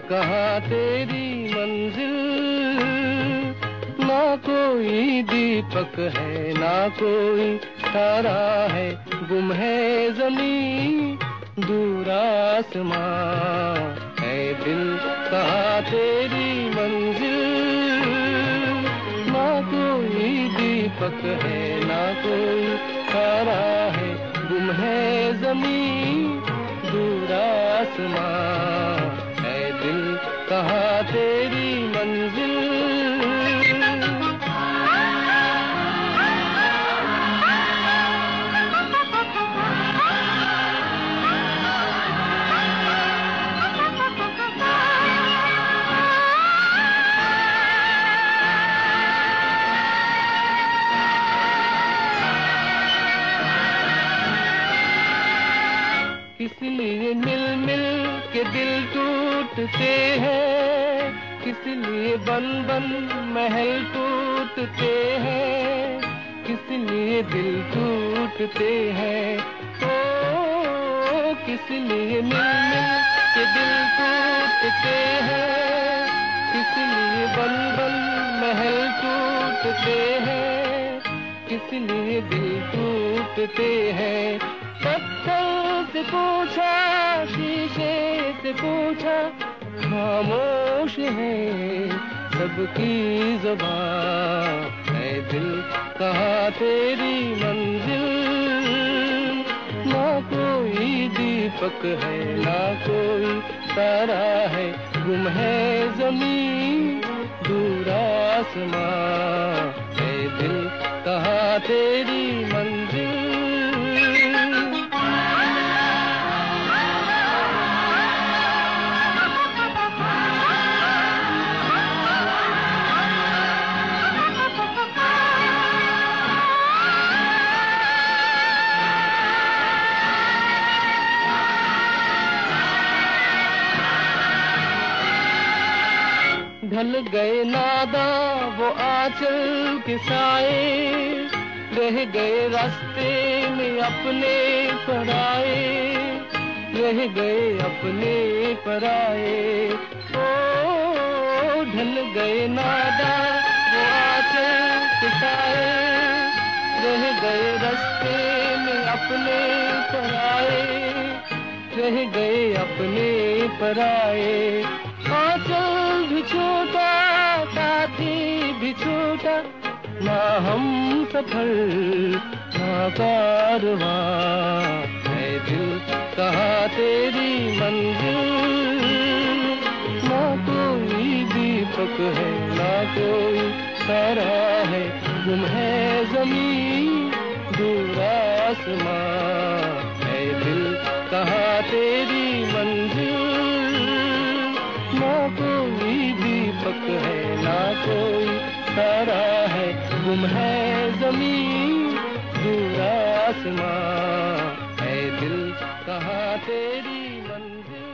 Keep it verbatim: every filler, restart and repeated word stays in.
कहाँ तेरी मंजिल, ना कोई दीपक है ना कोई तारा है, गुम है ज़मीं दूर आसमां है दिल, कहाँ तेरी मंजिल, ना कोई दीपक है ना कोई तारा है, गुम है ज़मीं दूर आसमां है दिल, कहाँ तेरी मंजिल। किस लिए मिल मिल के दिल टूटते हैं, किस लिए बन बन महल टूटते हैं, किस लिए दिल टूटते हैं, ओ किस लिए मिल मिल के दिल टूटते हैं, किस लिए बन बन महल टूटते हैं, किस लिए दिल टूटते हैं। पत्थर से पूछा शीशे से पूछा, खामोश है सबकी ज़ुबान है दिल, कहाँ तेरी मंजिल, ना कोई दीपक है ना कोई तारा है, गुम है ज़मीं दूर आसमां है दिल, कहाँ तेरी मंजिल। ढल गए नादा वो आंचल के साए, रह गए रास्ते में अपने पराए, रह गए अपने पराए, ओ ढल गए नादा वो आंचल के साए, रह गए रास्ते में अपने पराए, रह गए अपने पराए। आंचल भी छोटा साथी भी छोटा, ना हम सफर ना कारवां है दिल, कहाँ तेरी मंजिल, ना कोई दीपक है ना कोई तारा है, गुम है ज़मीं दूर आसमां है दिल, कहाँ तेरी मंजिल, ना कोई दीपक है ना कोई तारा है, गुम है ज़मीं दूर आसमां है दिल, कहाँ तेरी मंजिल।